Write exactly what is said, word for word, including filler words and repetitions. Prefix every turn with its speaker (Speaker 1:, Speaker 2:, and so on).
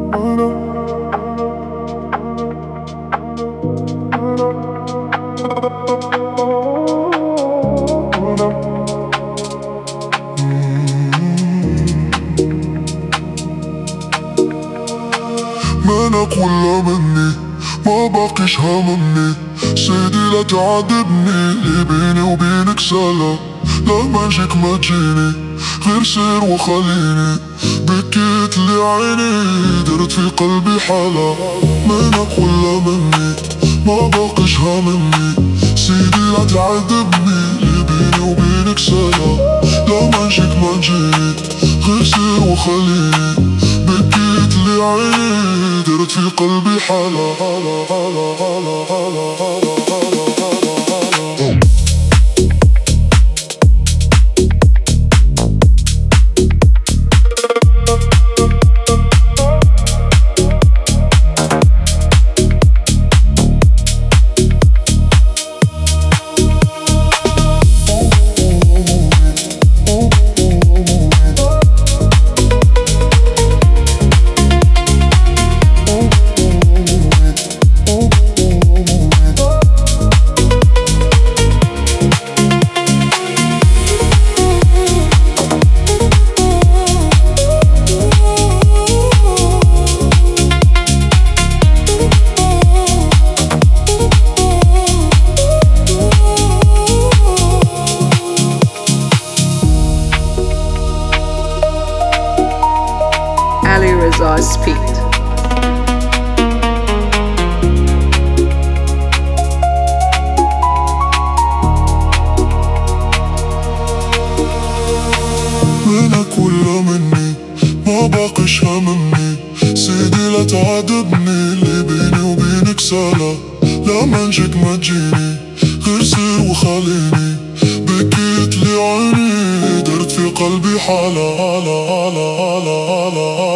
Speaker 1: منك ولا مني ما باقيش هاممني، سيدي لا تعاتبني، اللي بيني وبينك سلا، لما نجيك ما تجيني، غير سير وخليني، بكيت لي عيني، درت في قلبي حالة. منك ولا مني ما باقيش هاممني، سيدي لا تعاتبني، اللي بيني وبينك سلا، لما نجيك ما تجيني، غير سير وخليني، بكيت لي عيني، درت في قلبي حالة حالة حالة حالة حالة حالة حالة حالة.
Speaker 2: Ali Reza's Speed.
Speaker 1: منك ولا مني ما باقيش هاممني، سيدي لا تعاتبني، اللي بيني وبينك سلا، لما نجيك ما تجيني، غير سير وخليني، بكيت لي عيني، درت في قلبي حالة حالة حالة حالة حالة.